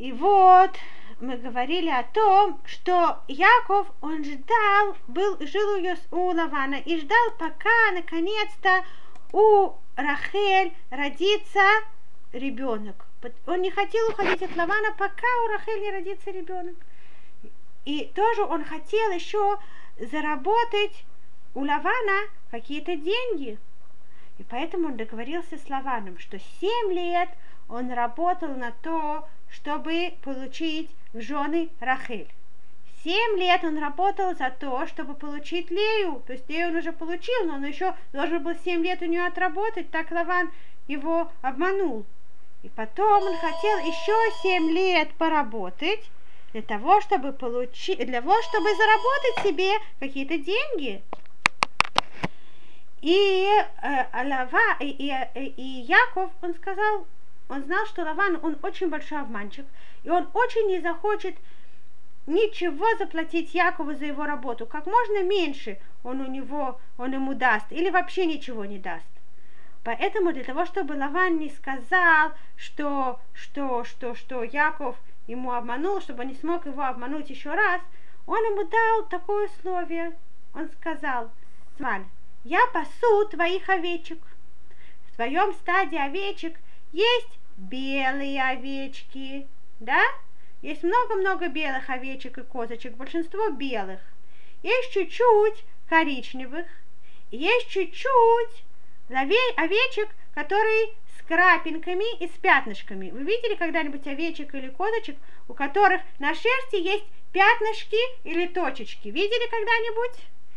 И вот мы говорили о том, что Яков, он ждал, жил у Лавана и ждал, пока наконец-то у Рахель родится ребенок. Он не хотел уходить от Лавана, пока у Рахель не родится ребенок. И тоже он хотел еще заработать у Лавана какие-то деньги. И поэтому он договорился с Лаваном, что 7 лет он работал на то, чтобы получить в жены Рахель. 7 лет он работал за то, чтобы получить Лею. То есть Лею он уже получил, но он еще должен был 7 лет у нее отработать. Так Лаван его обманул. И потом он хотел еще 7 лет поработать для того, чтобы заработать себе какие-то деньги. И Яков, он знал, что Лаван, он очень большой обманщик, и он очень не захочет ничего заплатить Якову за его работу. Как можно меньше он ему даст, или вообще ничего не даст. Поэтому для того, чтобы Лаван не сказал, что Яков ему обманул, чтобы он не смог его обмануть еще раз, он ему дал такое условие. Он сказал: смотри, я пасу твоих овечек. В твоем стаде овечек есть белые овечки, да? Есть много-много белых овечек и козочек, большинство белых. Есть чуть-чуть коричневых, есть чуть-чуть овечек, которые с крапинками и с пятнышками. Вы видели когда-нибудь овечек или козочек, у которых на шерсти есть пятнышки или точечки? Видели когда-нибудь?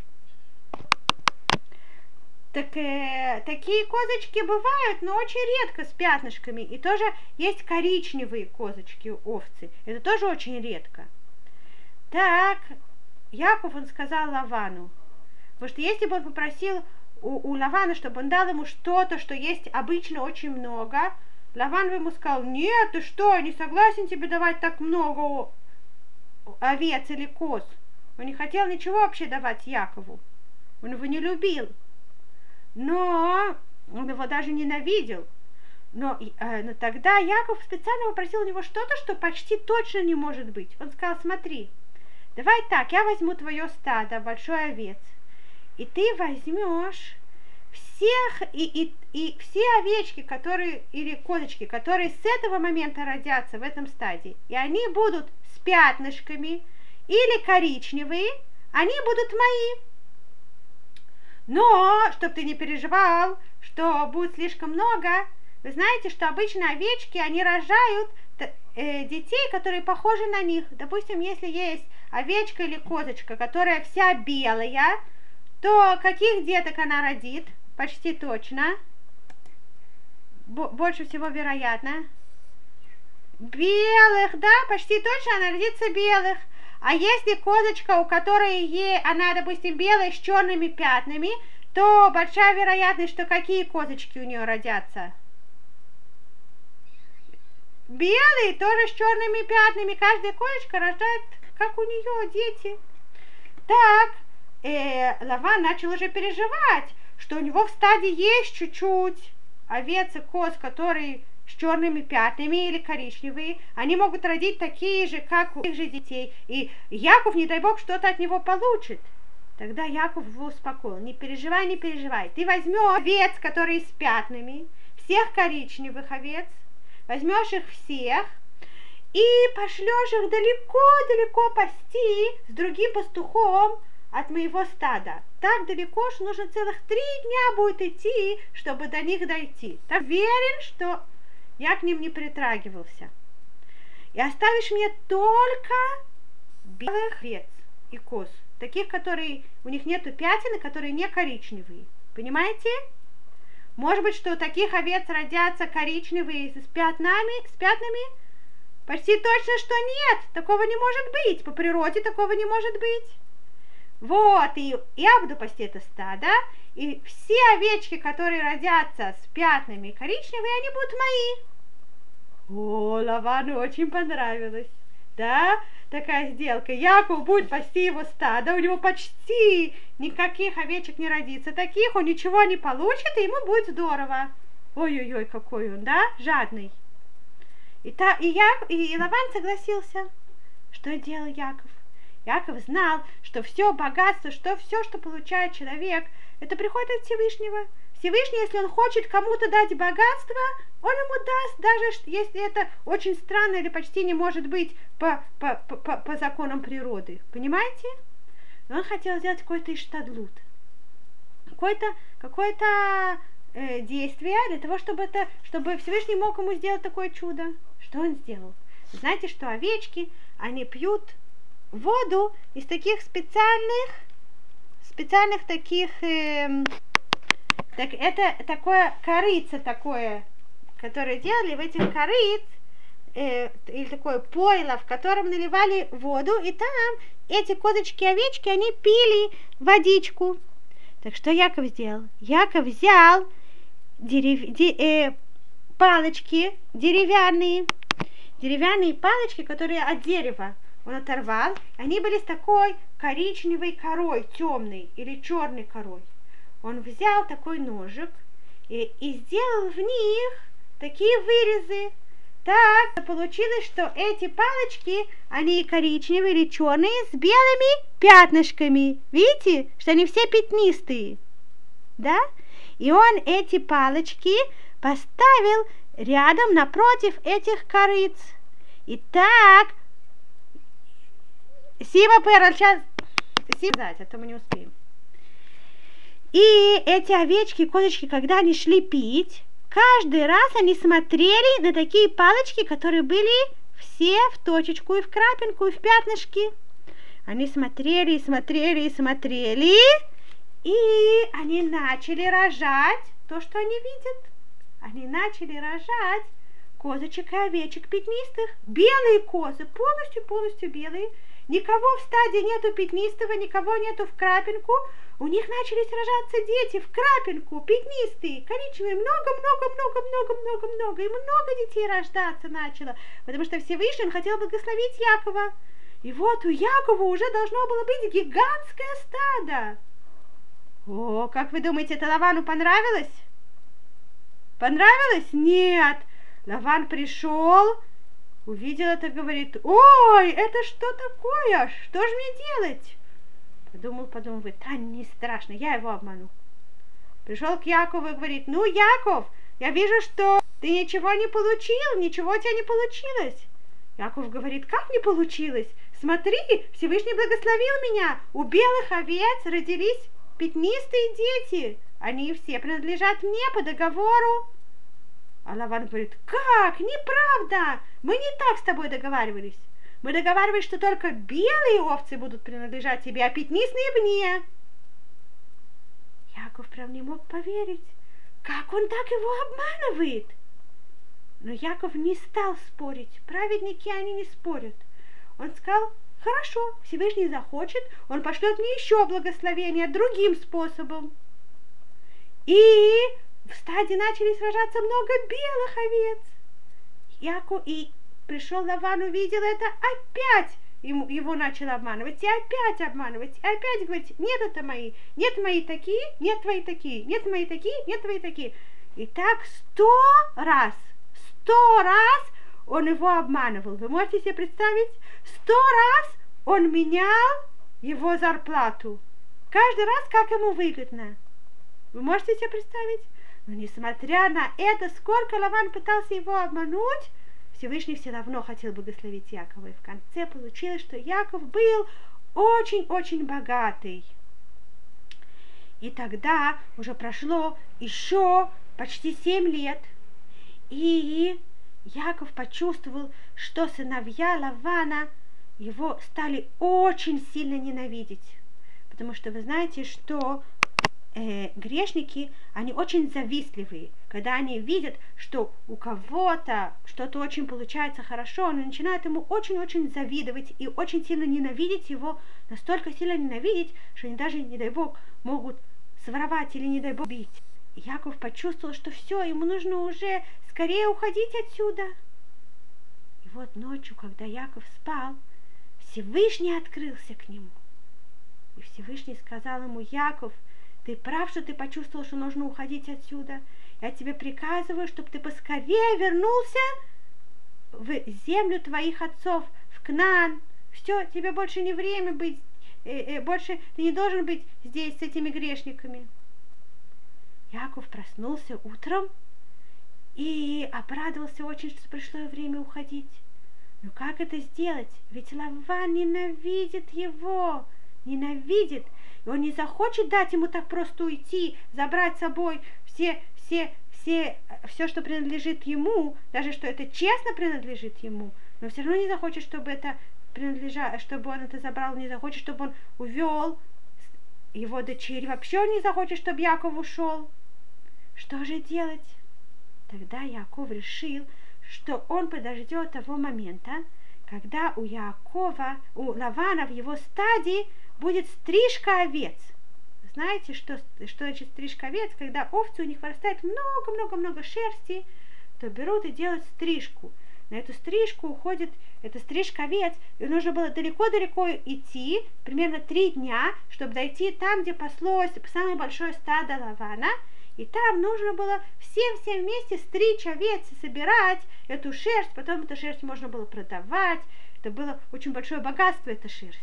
Такие козочки бывают, но очень редко с пятнышками. И тоже есть коричневые козочки, овцы. Это тоже очень редко. Так, Яков, он сказал Лавану, потому что если бы он попросил у Лавана, чтобы он дал ему что-то, что есть обычно очень много, Лаван бы ему сказал: нет, ты что, я не согласен тебе давать так много овец или коз. Он не хотел ничего вообще давать Якову. Он его не любил. Но он его даже ненавидел. Но тогда Яков специально попросил у него что-то, что почти точно не может быть. Он сказал: смотри, давай так, я возьму твое стадо, большой овец, и ты возьмешь всех и все овечки, или козочки, которые с этого момента родятся в этом стаде, и они будут с пятнышками или коричневые, они будут мои. Но, чтобы ты не переживал, что будет слишком много, вы знаете, что обычно овечки, они рожают детей, которые похожи на них. Допустим, если есть овечка или козочка, которая вся белая, то каких деток она родит? Почти точно. Больше всего вероятно. Белых, да, почти точно она родится белых. А если козочка, у которой она, допустим, белая с черными пятнами, то большая вероятность, что какие козочки у нее родятся? Белые, тоже с черными пятнами. Каждая козочка рождает, как у нее дети. Так, Лаван начал уже переживать, что у него в стаде есть чуть-чуть овец и коз, которые с черными пятнами или коричневые, они могут родить такие же, как у их же детей. И Яков, не дай бог, что-то от него получит. Тогда Яков его успокоил: не переживай, не переживай. Ты возьмешь овец, которые с пятнами, всех коричневых овец, возьмешь их всех и пошлешь их далеко-далеко пасти с другим пастухом от моего стада. Так далеко, что нужно целых 3 дня будет идти, чтобы до них дойти. Так уверен, что я к ним не притрагивался. И оставишь мне только белых овец и коз, таких, которые у них нету пятен, и которые не коричневые. Понимаете? Может быть, что у таких овец родятся коричневые с пятнами? Почти точно, что нет. Такого не может быть. По природе такого не может быть. Вот, и я буду пасти это стадо, и все овечки, которые родятся с пятнами и коричневые, они будут мои. О, Лавану очень понравилось. Да, такая сделка. Яков будет пасти его стадо, у него почти никаких овечек не родится. Таких он ничего не получит, и ему будет здорово. Ой-ой-ой, какой он, да, жадный. И Лаван согласился. Что делал Яков? Яков знал, что все богатство, что все, что получает человек, это приходит от Всевышнего. Всевышний, если он хочет кому-то дать богатство, он ему даст, даже если это очень странно или почти не может быть по законам природы. Понимаете? Но он хотел сделать какой-то иштадлут, какое-то действие для того, чтобы Всевышний мог ему сделать такое чудо. Что он сделал? Знаете, что овечки, они пьют воду из таких специальных таких, это такое корыце такое, которое делали в этих корыц, или такое пойло, в котором наливали воду, и там эти козочки-овечки, они пили водичку. Так что Яков сделал? Яков взял палочки деревянные палочки, которые от дерева он оторвал, они были с такой коричневой корой, темной или черной корой. Он взял такой ножик и сделал в них такие вырезы. Так получилось, что эти палочки, они коричневые или черные, с белыми пятнышками. Видите, что они все пятнистые, да? И он эти палочки поставил рядом напротив этих корыц. И так, Сима сейчас сказать, а то мы не успеем. И эти овечки, козочки, когда они шли пить, каждый раз они смотрели на такие палочки, которые были все в точечку, и в крапинку, и в пятнышки. Они смотрели, и они начали рожать то, что они видят. Они начали рожать козочек и овечек пятнистых, белые козы, полностью белые. Никого в стаде нету пятнистого, никого нету в крапинку. У них начались рожаться дети в крапинку, пятнистые, коричневые, много. И много детей рождаться начало, потому что Всевышний хотел благословить Якова. И вот у Якова уже должно было быть гигантское стадо. О, как вы думаете, это Лавану понравилось? Понравилось? Нет. Лаван пришел, увидел это, говорит: ой, это что такое? Что же мне делать? Подумал, говорит: да не страшно, я его обману. Пришел к Якову и говорит: ну, Яков, я вижу, что ты ничего не получил, ничего у тебя не получилось. Яков говорит: как не получилось? Смотри, Всевышний благословил меня. У белых овец родились пятнистые дети. Они все принадлежат мне по договору. А Лаван говорит: как? Неправда! Мы не так с тобой договаривались. Мы договаривались, что только белые овцы будут принадлежать тебе, а пятнистые мне. Яков прям не мог поверить, как он так его обманывает. Но Яков не стал спорить. Праведники, они не спорят. Он сказал: хорошо, Всевышний захочет, он пошлет мне еще благословение другим способом. И в стаде начали сражаться много белых овец. Яков и пришел Лаван, увидел это, опять его начал обманывать, и опять обманывать, и опять говорить: нет, это мои, нет мои такие, нет твои такие, нет мои такие, нет твои такие. И так 100 раз он его обманывал. Вы можете себе представить? 100 раз он менял его зарплату. Каждый раз, как ему выгодно. Вы можете себе представить? Но несмотря на это, сколько Лаван пытался его обмануть, Всевышний все равно хотел благословить Якова. И в конце получилось, что Яков был очень-очень богатый. И тогда уже прошло еще почти 7 лет. И Яков почувствовал, что сыновья Лавана его стали очень сильно ненавидеть. Потому что вы знаете, что грешники, они очень завистливые. Когда они видят, что у кого-то что-то очень получается хорошо, они начинают ему очень-очень завидовать и очень сильно ненавидеть его, настолько сильно ненавидеть, что они даже, не дай Бог, могут своровать или, не дай Бог, бить. И Яков почувствовал, что все, ему нужно уже скорее уходить отсюда. И вот ночью, когда Яков спал, Всевышний открылся к нему. И Всевышний сказал ему: Яков, ты прав, что ты почувствовал, что нужно уходить отсюда. Я тебе приказываю, чтобы ты поскорее вернулся в землю твоих отцов, в Кнаан. Все, тебе больше не время быть, больше ты не должен быть здесь с этими грешниками. Яков проснулся утром и обрадовался очень, что пришло время уходить. Но как это сделать? Ведь Лаван ненавидит его, ненавидит. И он не захочет дать ему так просто уйти, забрать с собой все, что принадлежит ему, даже что это честно принадлежит ему, но все равно не захочет, чтобы это чтобы он это забрал, не захочет, чтобы он увел его дочерь. Вообще он не захочет, чтобы Яков ушел. Что же делать? Тогда Яков решил, что он подождет того момента, когда у Лавана в его стаде будет стрижка овец. Знаете, что значит стрижка овец? Когда овцы у них вырастает много-много-много шерсти, то берут и делают стрижку. На эту стрижку уходит, эта стрижка овец, и нужно было далеко-далеко идти, примерно 3 дня, чтобы дойти там, где паслось самое большое стадо Лавана, и там нужно было всем вместе стричь овец и собирать эту шерсть, потом эту шерсть можно было продавать, это было очень большое богатство, эта шерсть.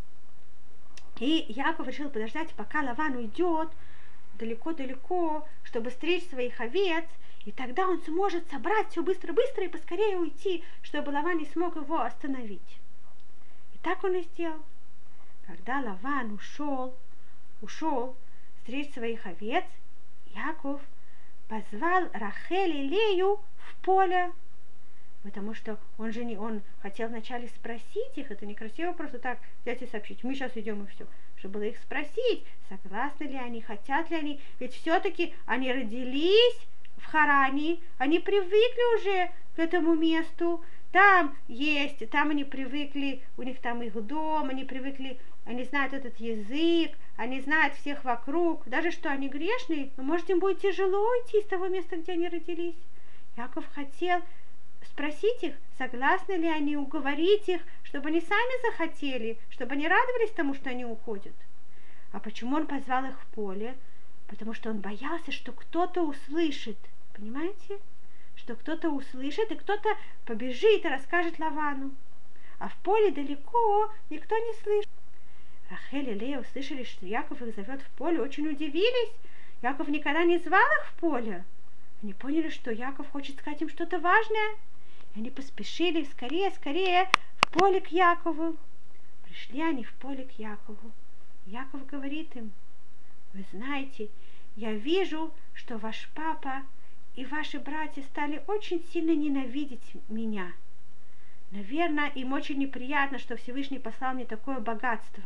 И Яков решил подождать, пока Лаван уйдет далеко-далеко, чтобы стричь своих овец, и тогда он сможет собрать все быстро-быстро и поскорее уйти, чтобы Лаван не смог его остановить. И так он и сделал. Когда Лаван ушел стричь своих овец, Яков позвал Рахель и Лею в поле, потому что он хотел вначале спросить их, это некрасиво просто так взять и сообщить, мы сейчас идем и все, чтобы было их спросить, согласны ли они, хотят ли они, ведь все-таки они родились в Харане, они привыкли уже к этому месту, там они привыкли, у них там их дом, они привыкли, они знают этот язык, они знают всех вокруг, даже что они грешные, но может им будет тяжело уйти из того места, где они родились. Яков хотел спросить их, согласны ли они, уговорить их, чтобы они сами захотели, чтобы они радовались тому, что они уходят. А почему он позвал их в поле? Потому что он боялся, что кто-то услышит. Понимаете? Что кто-то услышит, и кто-то побежит и расскажет Лавану. А в поле далеко никто не слышит. Рахель и Лея услышали, что Яков их зовет в поле, очень удивились. Яков никогда не звал их в поле. Они поняли, что Яков хочет сказать им что-то важное. И они поспешили скорее в поле к Якову. Пришли они в поле к Якову. Яков говорит им: вы знаете, я вижу, что ваш папа и ваши братья стали очень сильно ненавидеть меня. Наверное, им очень неприятно, что Всевышний послал мне такое богатство.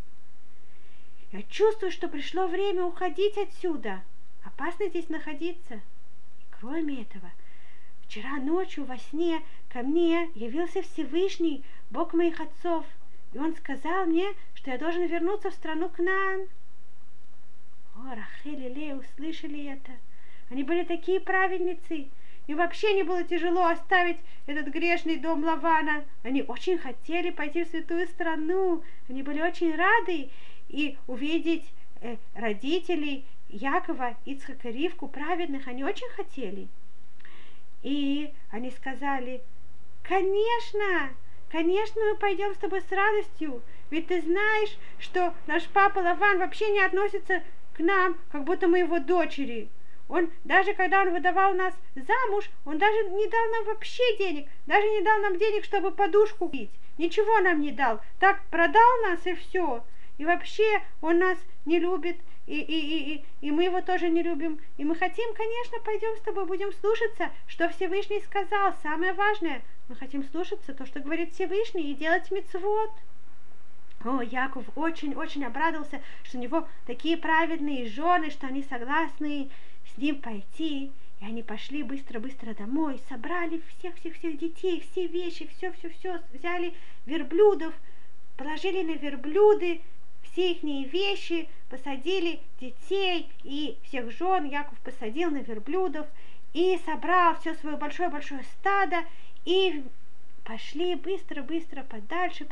Я чувствую, что пришло время уходить отсюда. Опасно здесь находиться. И кроме этого, вчера ночью во сне ко мне явился Всевышний, Бог моих отцов, и он сказал мне, что я должен вернуться в страну Кнаан. О, Рахель и Лея услышали это. Они были такие праведницы. Им вообще не было тяжело оставить этот грешный дом Лавана. Они очень хотели пойти в святую страну. Они были очень рады и увидеть родителей Якова, Ицхака и Ривку, праведных. Они очень хотели. И они сказали: конечно, мы пойдем с тобой с радостью. Ведь ты знаешь, что наш папа Лаван вообще не относится к нам, как будто мы его дочери. Он, даже когда он выдавал нас замуж, он даже не дал нам вообще денег, даже не дал нам денег, чтобы подушку купить. Ничего нам не дал. Так продал нас и все. И вообще он нас не любит, и мы его тоже не любим. И мы хотим, конечно, пойдем с тобой, будем слушаться, что Всевышний сказал. Самое важное, мы хотим слушаться то, что говорит Всевышний, и делать мицвот. О, Яков очень-очень обрадовался, что у него такие праведные жены, что они согласны с ним пойти. И они пошли быстро-быстро домой, собрали всех детей, все вещи, все, взяли верблюдов, положили на верблюды все их вещи, посадили детей и всех жен. Яков посадил на верблюдов и собрал все свое большое-большое стадо, и пошли быстро-быстро подальше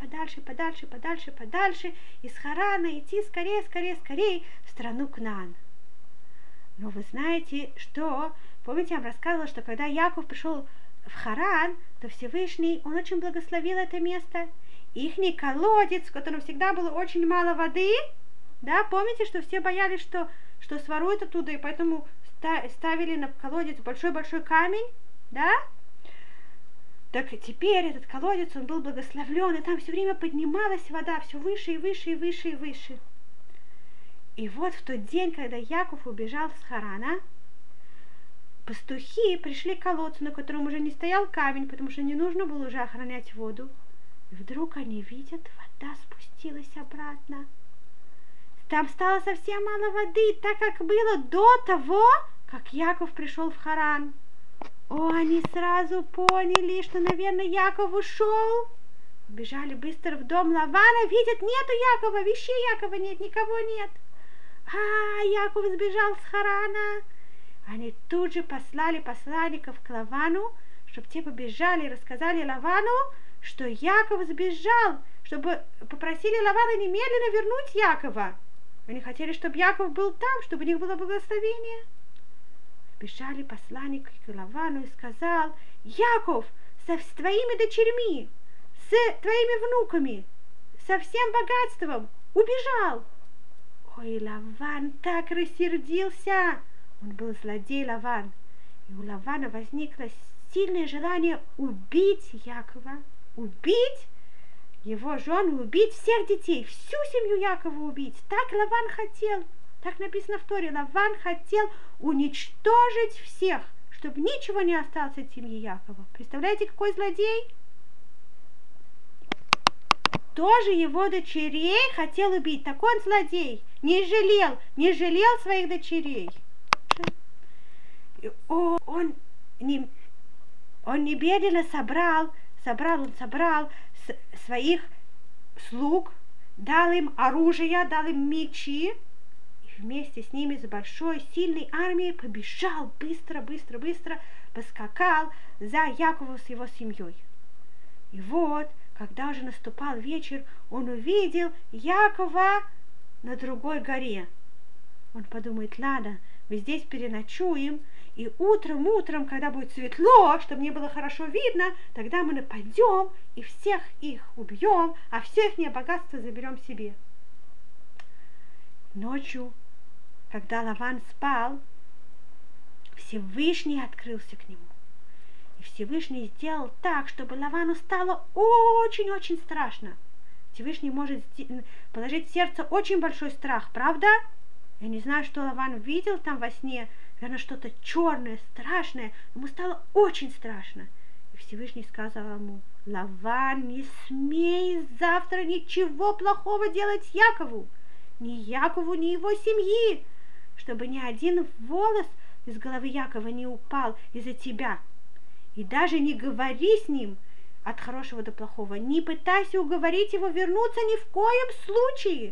из Харана, идти скорее в страну Кнаан. Но вы знаете, что, помните, я вам рассказывала, что когда Яков пришел в Харан, то Всевышний, он очень благословил это место. Ихний колодец, в котором всегда было очень мало воды, да, помните, что все боялись, что своруют оттуда, и поэтому ставили на колодец большой-большой камень, да? Так теперь этот колодец, он был благословлен, и там все время поднималась вода, все выше и выше и выше и выше. И вот в тот день, когда Яков убежал с Харана, пастухи пришли к колодцу, на котором уже не стоял камень, потому что не нужно было уже охранять воду. И вдруг они видят, вода спустилась обратно. Там стало совсем мало воды, так как было до того, как Яков пришел в Харан. О, они сразу поняли, что, наверное, Яков ушел. Бежали быстро в дом Лавана, видят, нету Якова, вещей Якова нет, никого нет. Яков сбежал с Харана. Они тут же послали посланников к Лавану, чтобы те побежали и рассказали Лавану, что Яков сбежал, чтобы попросили Лавана немедленно вернуть Якова. Они хотели, чтобы Яков был там, чтобы у них было благословение. Бежали посланники к Лавану и сказал: Яков с твоими дочерьми, с твоими внуками, со всем богатством убежал. Ой, Лаван так рассердился. Он был злодей Лаван. И у Лавана возникло сильное желание убить Якова, убить его жену, убить всех детей, всю семью Якова убить. Так Лаван хотел. Так написано в Торе. Лаван хотел уничтожить всех, чтобы ничего не осталось от семьи Якова. Представляете, какой злодей? Тоже его дочерей хотел убить. Такой он злодей. Не жалел своих дочерей. Он немедленно собрал своих слуг, дал им оружие, дал им мечи, и вместе с ними с большой сильной армией побежал быстро, поскакал за Яковом с его семьей. И вот, когда уже наступал вечер, он увидел Якова на другой горе. Он подумает: ладно, мы здесь переночуем, и утром, когда будет светло, чтобы мне было хорошо видно, тогда мы нападем и всех их убьем, а все их богатство заберем себе. Ночью, когда Лаван спал, Всевышний открылся к нему. И Всевышний сделал так, чтобы Лавану стало очень-очень страшно. Всевышний может положить в сердце очень большой страх, правда? Я не знаю, что Лаван видел там во сне, наверное, что-то черное, страшное. Ему стало очень страшно. И Всевышний сказал ему: Лаван, не смей завтра ничего плохого делать Якову, ни его семьи, чтобы ни один волос из головы Якова не упал из-за тебя. И даже не говори с ним от хорошего до плохого, не пытайся уговорить его вернуться ни в коем случае.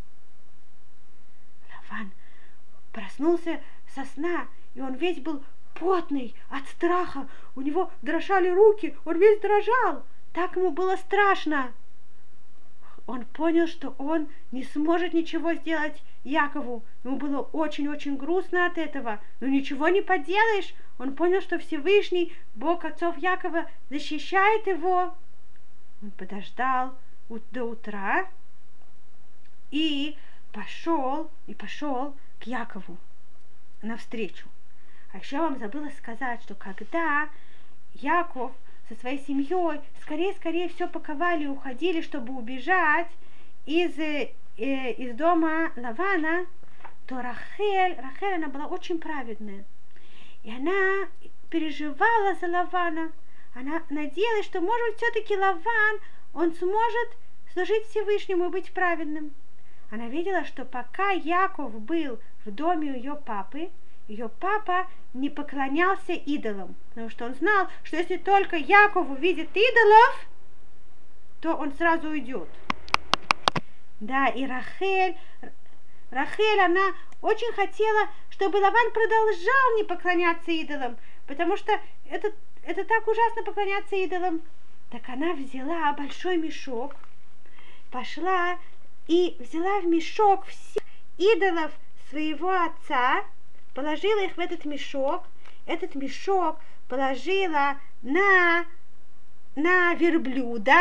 Лаван проснулся со сна, и он весь был потный от страха. У него дрожали руки, он весь дрожал. Так ему было страшно. Он понял, что он не сможет ничего сделать Якову. Ему было очень-очень грустно от этого. Но ничего не поделаешь. Он понял, что Всевышний, Бог отцов Якова, защищает его. Он подождал до утра и пошел к Якову навстречу. А еще я вам забыла сказать, что когда Яков со своей семьей скорее все паковали и уходили, чтобы убежать из дома Лавана, то Рахель, она была очень праведная. И она переживала за Лавана. Она надеялась, что, может быть, все-таки Лаван, он сможет служить Всевышнему и быть праведным. Она видела, что пока Яков был в доме ее папа не поклонялся идолам, потому что он знал, что если только Яков увидит идолов, то он сразу уйдет. Да, и Рахель, она очень хотела, чтобы Лаван продолжал не поклоняться идолам, потому что это так ужасно поклоняться идолам. Так она взяла большой мешок, пошла и взяла в мешок всех идолов своего отца, положила их в этот мешок положила на верблюда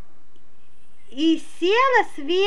и села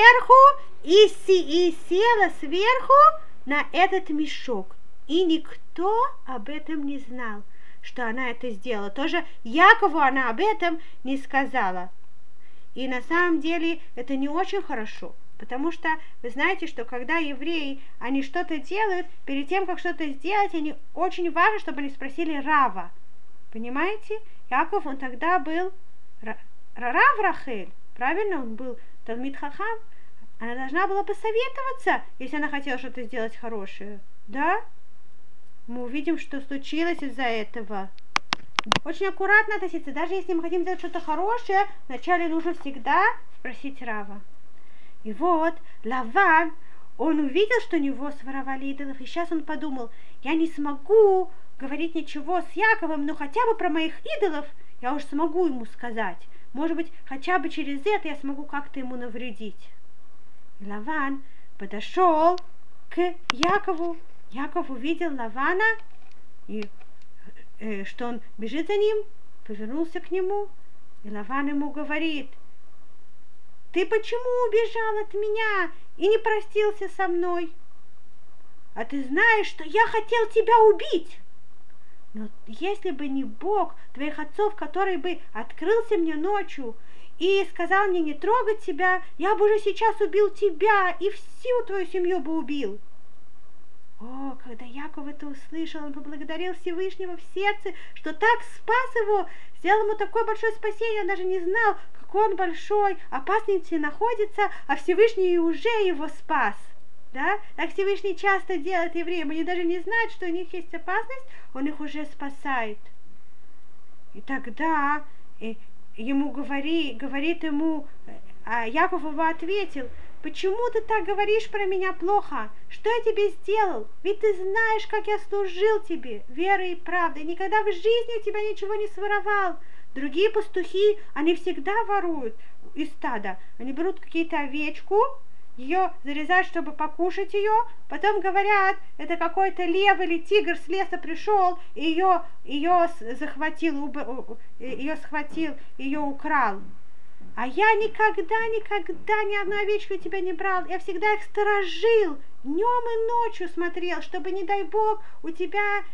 сверху на этот мешок. И никто об этом не знал, что она это сделала. Тоже Якову она об этом не сказала. И на самом деле это не очень хорошо, потому что вы знаете, что когда евреи, они что-то делают, перед тем, как что-то сделать, они очень важно, чтобы они спросили Рава. Понимаете? Яков, он тогда был Рав Рахель, правильно? Он был Талмид Хахам. Она должна была посоветоваться, если она хотела что-то сделать хорошее. Да? Мы увидим, что случилось из-за этого. Очень аккуратно относиться. Даже если мы хотим сделать что-то хорошее, вначале нужно всегда спросить Рава. И вот Лаван, он увидел, что у него своровали идолов, и сейчас он подумал, я не смогу говорить ничего с Яковом, но хотя бы про моих идолов я уж смогу ему сказать. Может быть, хотя бы через это я смогу как-то ему навредить. И Лаван подошел к Якову. Яков увидел Лавана, и что он бежит за ним, повернулся к нему, и Лаван ему говорит, ты почему убежал от меня и не простился со мной? А ты знаешь, что я хотел тебя убить. Но если бы не Бог твоих отцов, который бы открылся мне ночью и сказал мне не трогать тебя, я бы уже сейчас убил тебя и всю твою семью бы убил. О, когда Яков это услышал, он поблагодарил Всевышнего в сердце, что так спас его, сделал ему такое большое спасение, он даже не знал, в какой он большой опасности находится, а Всевышний уже его спас. Да? Так Всевышний часто делает евреям, они даже не знают, что у них есть опасность, он их уже спасает. И тогда ему говорит ему, а Яков его ответил, почему ты так говоришь про меня плохо? Что я тебе сделал? Ведь ты знаешь, как я служил тебе верой и правдой. Никогда в жизни у тебя ничего не своровал. Другие пастухи, они всегда воруют из стада. Они берут какие-то овечку, ее зарезают, чтобы покушать ее, потом говорят, это какой-то лев или тигр с леса пришел, и ее схватил, ее украл. А я никогда ни одну овечку у тебя не брал. Я всегда их сторожил, днем и ночью смотрел, чтобы, не дай Бог, у тебя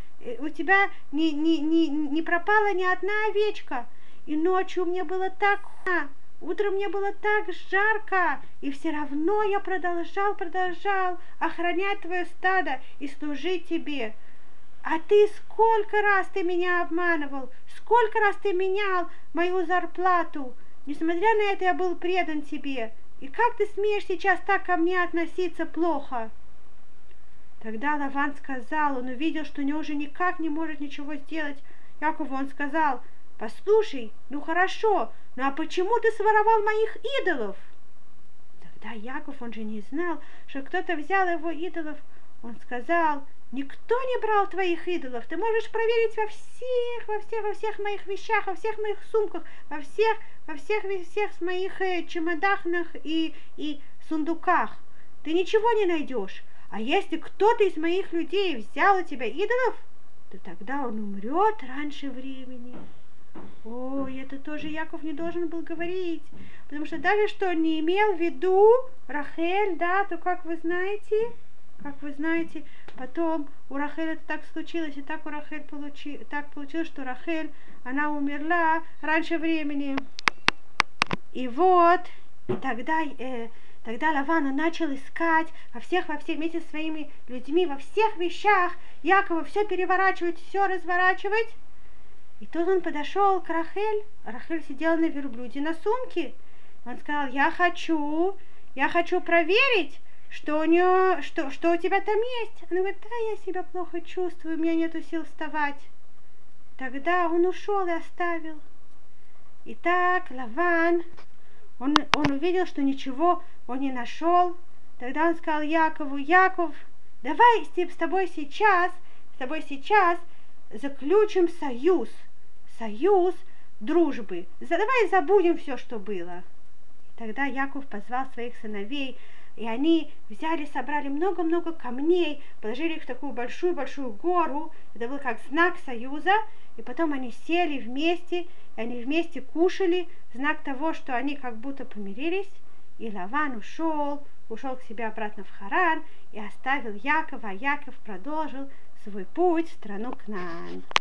не пропала ни одна овечка. И ночью мне было так холодно, утром мне было так жарко, и все равно я продолжал охранять твое стадо и служить тебе. А ты сколько раз ты меня обманывал, сколько раз ты менял мою зарплату. Несмотря на это, я был предан тебе. И как ты смеешь сейчас так ко мне относиться плохо? Тогда Лаван сказал, он увидел, что у него уже никак не может ничего сделать. Якову он сказал, послушай, ну хорошо, ну а почему ты своровал моих идолов? Тогда Яков, он же не знал, что кто-то взял его идолов. Он сказал, никто не брал твоих идолов. Ты можешь проверить во всех моих вещах, во всех моих сумках, во всех моих чемоданах и сундуках. Ты ничего не найдешь. А если кто-то из моих людей взял у тебя идолов, то тогда он умрет раньше времени. Ой, это тоже Яков не должен был говорить, потому что даже что он не имел в виду Рахель, да, то как вы знаете, потом у Рахель это так случилось, и так у Рахель так получилось, что Рахель, она умерла раньше времени. И вот, и тогда Лаван начал искать во всех вместе со своими людьми, во всех вещах Якова все переворачивать, все разворачивать. И тут он подошел к Рахель. Рахель сидела на верблюде на сумке. Он сказал, я хочу проверить, что у тебя там есть. Она говорит, да, я себя плохо чувствую, у меня нету сил вставать. Тогда он ушел и оставил. Итак, Лаван, он увидел, что ничего он не нашел. Тогда он сказал Якову, Яков, давай с тобой сейчас заключим союз дружбы. Давай забудем все, что было. И тогда Яков позвал своих сыновей, И они взяли, собрали много-много камней, положили их в такую большую-большую гору. Это был как знак союза. И потом они сели вместе, и они вместе кушали, знак того, что они как будто помирились. И Лаван ушел к себе обратно в Харан и оставил Якова, а Яков продолжил свой путь в страну Кнаан.